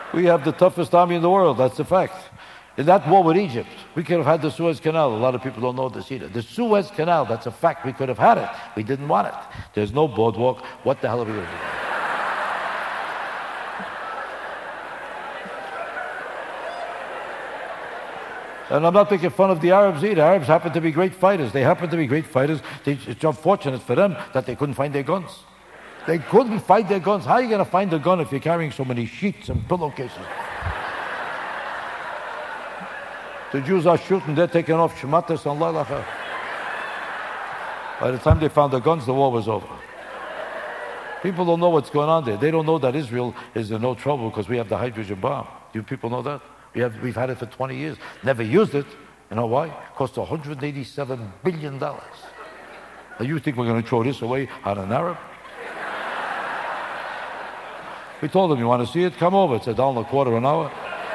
We have the toughest army in the world. That's a fact. In that war with Egypt, we could have had the Suez Canal. A lot of people don't know this either. The Suez Canal, that's a fact. We could have had it. We didn't want it. There's no boardwalk. What the hell are we going to do? And I'm not making fun of the Arabs either. Arabs happen to be great fighters. They happen to be great fighters. It's unfortunate for them that they couldn't find their guns. They couldn't find their guns. How are you going to find a gun if you're carrying so many sheets and pillowcases? The Jews are shooting. They're taking off shmatas and lalacha. By the time they found the guns, the war was over. People don't know what's going on there. They don't know that Israel is in no trouble because we have the hydrogen bomb. Do people know that? We've had it for 20 years. Never used it. You know why? It cost $187 billion. Now you think we're going to throw this away on an Arab? We told them, you want to see it? Come over. It's $1.25 an hour.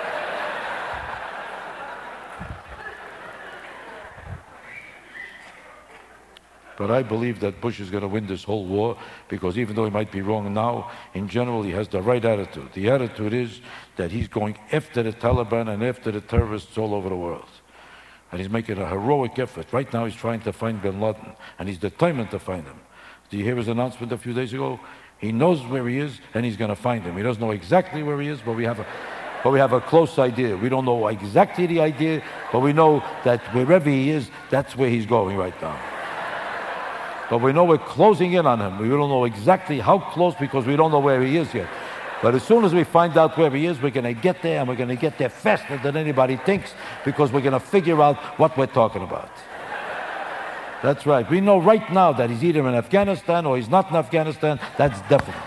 But I believe that Bush is going to win this whole war because even though he might be wrong now, in general, he has the right attitude. The attitude is that he's going after the Taliban and after the terrorists all over the world. And he's making a heroic effort. Right now, he's trying to find bin Laden, and he's determined to find him. Did you hear his announcement a few days ago? He knows where he is, and he's going to find him. He doesn't know exactly where he is, but we have a close idea. We don't know exactly the idea, but we know that wherever he is, that's where he's going right now. But we know we're closing in on him. We don't know exactly how close because we don't know where he is yet. But as soon as we find out where he is, we're going to get there, and we're going to get there faster than anybody thinks because we're going to figure out what we're talking about. That's right. We know right now that he's either in Afghanistan or he's not in Afghanistan. That's definite.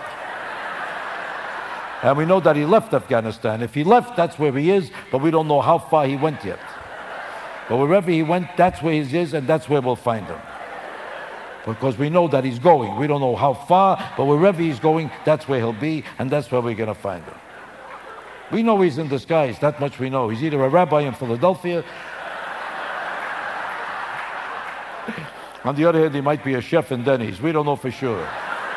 And we know that he left Afghanistan. If he left, that's where he is, but we don't know how far he went yet. But wherever he went, that's where he is, and that's where we'll find him. Because we know that he's going. We don't know how far, but wherever he's going, that's where he'll be, and that's where we're going to find him. We know he's in disguise. That much we know. He's either a rabbi in Philadelphia. On the other hand, he might be a chef in Denny's. We don't know for sure.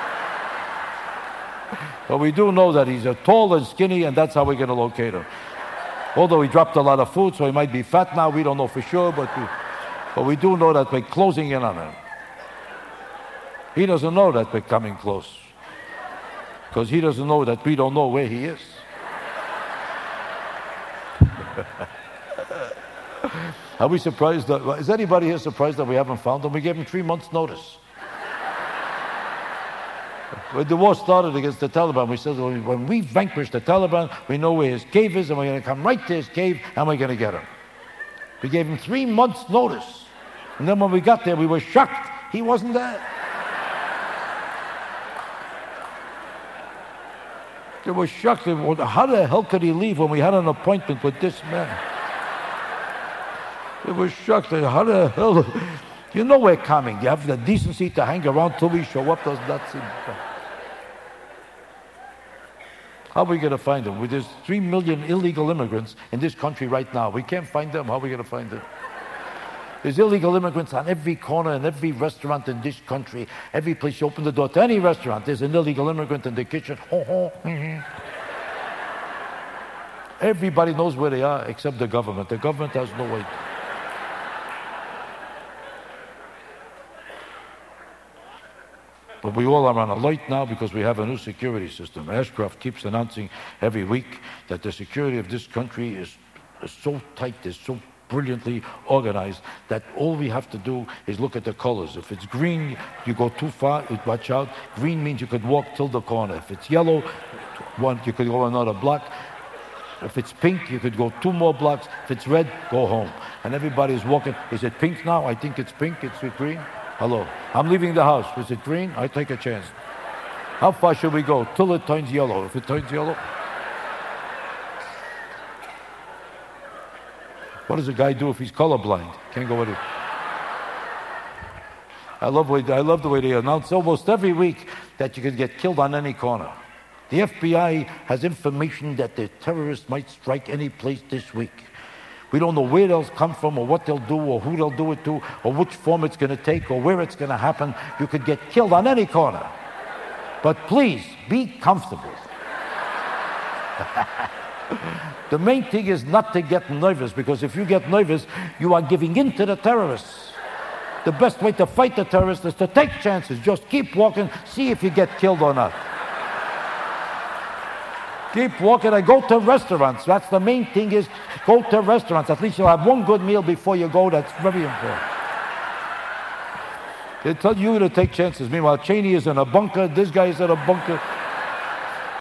But we do know that he's tall and skinny, and that's how we're going to locate him. Although he dropped a lot of food, so he might be fat now. We don't know for sure, but we do know that we're closing in on him. He doesn't know that we're coming close because he doesn't know that we don't know where he is. Are we surprised? Is anybody here surprised that we haven't found him? We gave him 3 months' notice. When the war started against the Taliban, we said, when we vanquish the Taliban, we know where his cave is, and we're going to come right to his cave, and we're going to get him. We gave him 3 months' notice. And then when we got there, we were shocked. He wasn't there. They were shocked. How the hell could he leave when we had an appointment with this man? They were shocked. How the hell? You know we're coming. You have the decency to hang around till we show up. Does that seem? How are we going to find them? There's 3 million illegal immigrants in this country right now. We can't find them. How are we going to find them? There's illegal immigrants on every corner and every restaurant in this country. Every place you open the door to any restaurant, there's an illegal immigrant in the kitchen. Everybody knows where they are except the government. The government has no way. But we all are on alert now because we have a new security system. Ashcroft keeps announcing every week that the security of this country is so tight, is so brilliantly organized that all we have to do is look at the colors. If it's green, you go too far, watch out. Green means you could walk till the corner. If it's yellow, you could go another block. If it's pink, you could go 2 more blocks. If it's red, go home. And everybody's walking. Is it pink now? I think it's pink. It's green. Hello. I'm leaving the house. Is it green? I take a chance. How far should we go? Till it turns yellow. If it turns yellow, what does a guy do if he's colorblind? Can't go with it. I love the way they announce almost every week that you could get killed on any corner. The FBI has information that the terrorists might strike any place this week. We don't know where they'll come from or what they'll do or who they'll do it to or which form it's going to take or where it's going to happen. You could get killed on any corner. But please, be comfortable. The main thing is not to get nervous, because if you get nervous, you are giving in to the terrorists. The best way to fight the terrorists is to take chances. Just keep walking, see if you get killed or not. Keep walking and go to restaurants. That's the main thing, is go to restaurants. At least you'll have one good meal before you go. That's very important. They tell you to take chances. Meanwhile, Cheney is in a bunker. This guy is in a bunker.